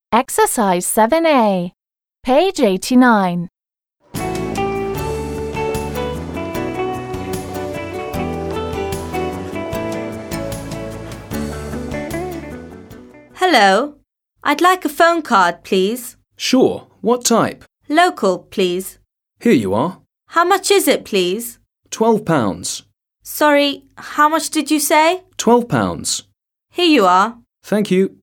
Exercise 7A, page 89. Hello. I'd like a phone card, please. Sure. What type? Local, please. Here you are. How much is it, please? £12. Sorry, how much did you say? £12. Here you are. Thank you.